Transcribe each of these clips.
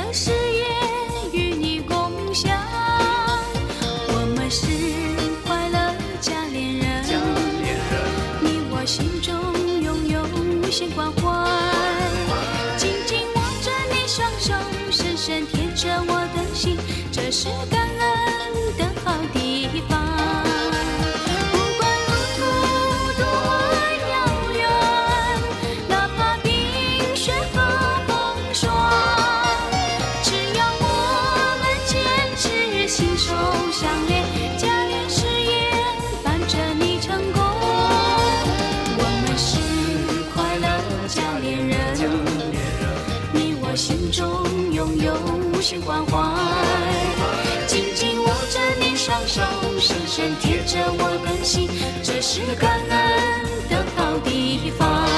的事业与你共享。我们是快乐家恋人，你我心中拥有无限关怀，紧紧握着你双手，深深贴着我的心，这是感恩的好地方。不管路途多遥远，哪怕冰雪和风霜，只要我们坚持心手相连，家恋事业伴着你成功。我们是快乐家恋人，你我心中拥有无限关怀，紧紧握着你双手，深深贴着我的心，这是感恩的好地方。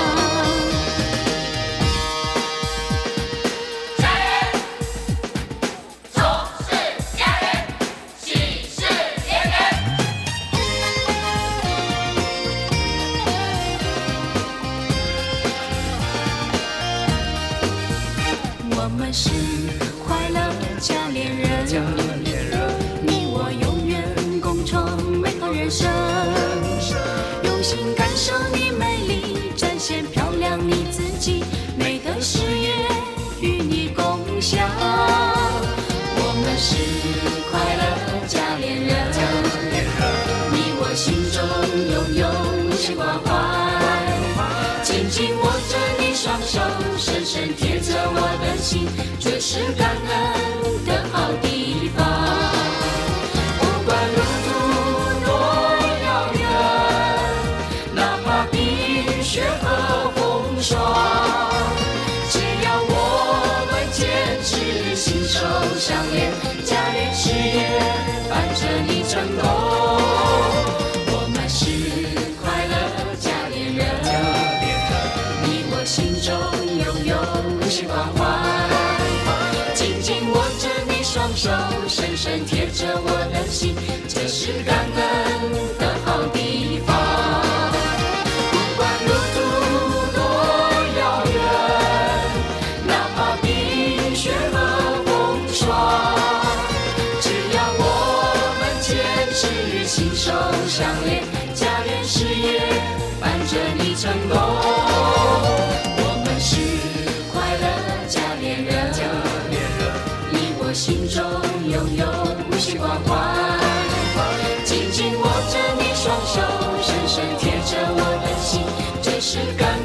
我们是快乐家恋人，你我永远共创美好人生，用心感受你美丽，展现漂亮你自己，美的事业与你共享。我们是快乐家恋人，你我心中拥有无限关怀，紧紧握着你双手，深深贴着我的心，这是感恩的好地方。不管路途多遥远，哪怕冰雪和风霜，只要我们坚持心手相连，家恋事业伴着你成功。我们是快乐家恋人，你我心中拥有无限关怀，紧紧握着你双手，深深贴着我的心，这是感恩的好地方。不管路途多遥远，哪怕冰雪和风霜，只要我们坚持心手相连，家恋事业伴着你成功。我们是快乐家恋人，你我心中拥有无限关怀，紧紧握着你双手，深深贴着我的心，这是感